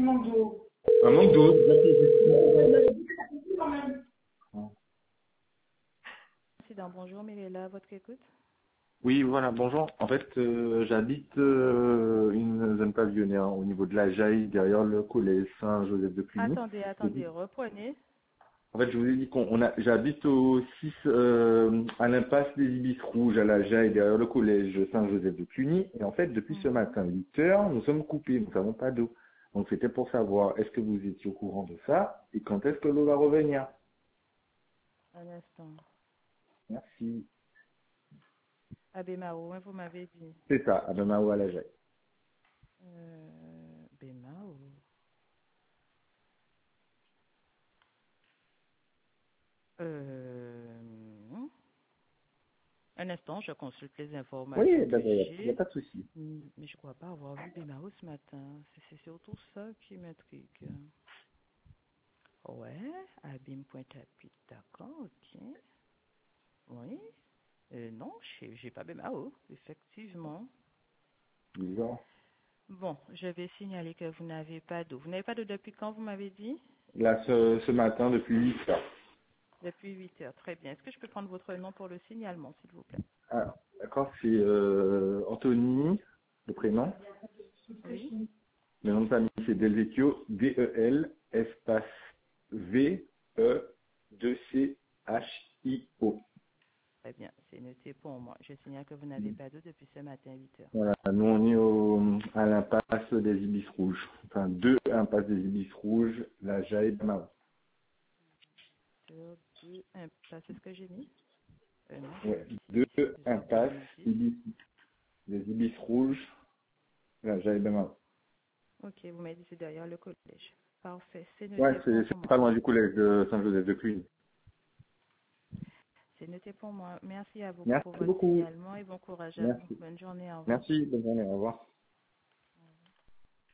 Un manque d'eau. Bonjour, Mirella, votre écoute. Oui, voilà, bonjour. En fait, j'habite une zone pavillonnaire au niveau de la Jaille, derrière le collège Saint-Joseph de Cluny. Attendez, reprenez. En fait, je vous ai dit j'habite au 6, à l'impasse des Ibis Rouges, à la Jaille, derrière le collège Saint-Joseph de Cluny. Et en fait, depuis ce matin, 8 heures, nous sommes coupés, nous n'avons pas d'eau. Donc, c'était pour savoir, est-ce que vous étiez au courant de ça et quand est-ce que l'eau va revenir? Un instant. Merci. Abemao, vous m'avez dit. C'est ça, à Bemao à la Jaille. Bemao. Un instant, je consulte les informations Oui, que d'accord, il n'y a j'ai. pas de souci. Mais je ne crois pas avoir vu Bemao ce matin. C'est surtout ça qui m'intrigue. Ouais, Abim Pointe-à-Pitre, d'accord, ok. Oui. Non, j'ai pas Bemao, effectivement. Bizarre. Bon, je vais signaler que vous n'avez pas d'eau. Vous n'avez pas d'eau depuis quand, vous m'avez dit? Là, ce matin, depuis 8 heures. Depuis 8 heures, très bien. Est-ce que je peux prendre votre nom pour le signalement, s'il vous plaît? Ah, d'accord, c'est Anthony, le prénom. Oui. Le nom de famille, c'est Delvecchio, D-E-L, espace V-E-2-C-H-I-O. Très bien, c'est noté pour moi. Je signale que vous n'avez pas d'eau depuis ce matin 8 heures. Voilà, nous on est à l'impasse des Ibis Rouges. Enfin, 2 impasses des Ibis Rouges, la Jaille de Mao. Sur 2 impasses, c'est ce que j'ai mis? Non, Ouais, c'est 2 impasses Ibis. des Ibis Rouges, la Jaille de Mao. Ok, vous m'avez dit c'est derrière le collège. Parfait, c'est Ouais, noté pour c'est moi. pas loin du collège de Saint-Joseph de Cluny. C'est noté pour moi. Merci à vous pour Merci votre beaucoup. signalement et bon courage à vous. Merci. Bonne journée, au revoir. Merci, bonne journée, au revoir.